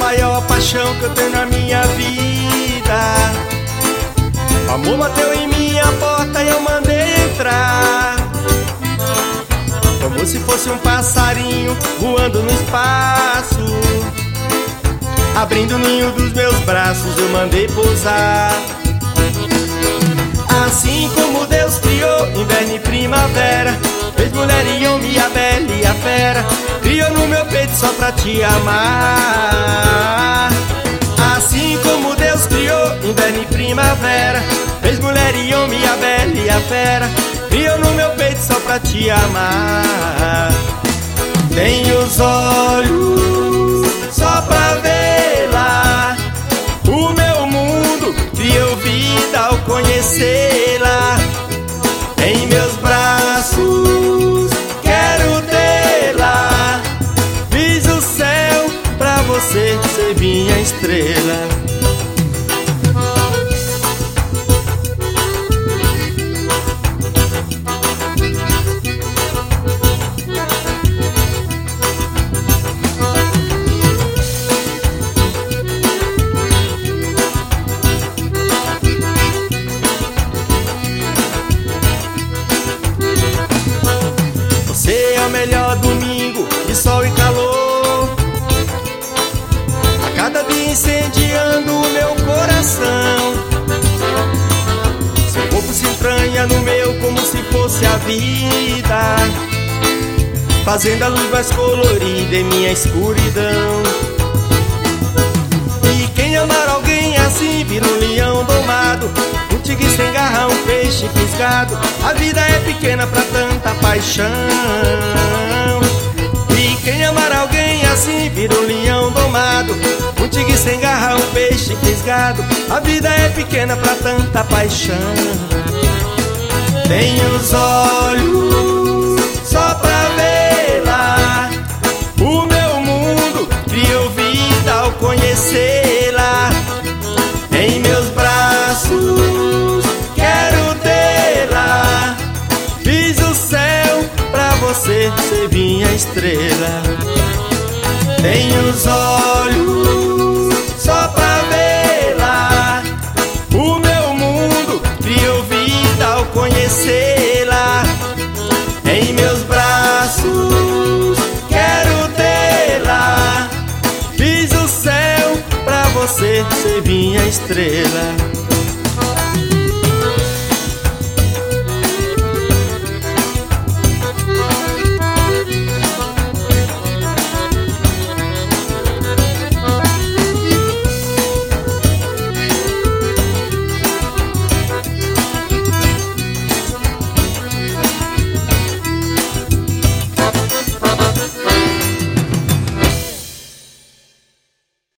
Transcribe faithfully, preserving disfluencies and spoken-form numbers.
maior paixão que eu tenho na minha vida. O amor bateu em minha porta e eu mandei entrar, como se fosse um passarinho voando no espaço. Abrindo o ninho dos meus braços eu mandei pousar. Assim como Deus criou inverno e primavera, fez mulher e homem, a bela e a fera, criou no meu peito só pra te amar. Assim como Deus criou inverno e primavera, fez mulher e homem, a bela e a fera, criou no meu peito só pra te amar. Tenho os olhos só pra vê-la, o meu mundo criou vida ao conhecê-la. Em meus braços quero tê-la, fiz o céu pra você ser minha estrela. Você é o melhor domingo de sol e calor, a cada dia incendiando o meu coração. Seu corpo se entranha no meu como se fosse a vida, fazendo a luz mais colorida em minha escuridão. E quem amar alguém assim vira um leão domado, um tigre sem garra, um peixe fisgado. A vida é pequena pra tanta paixão. E quem amar alguém assim vira um leão domado, um tigre sem garra, um peixe fisgado. A vida é pequena pra tanta paixão. Tenho os olhos só pra vê-la, o meu mundo criou vida ao conhecê-la. Em meus braços quero tê-la, fiz o céu pra você ser minha estrela. Tenho os olhos só pra vê-la, o meu mundo criou vida ao conhecê-la. Em meus braços quero tê-la, fiz o céu pra você ser minha estrela.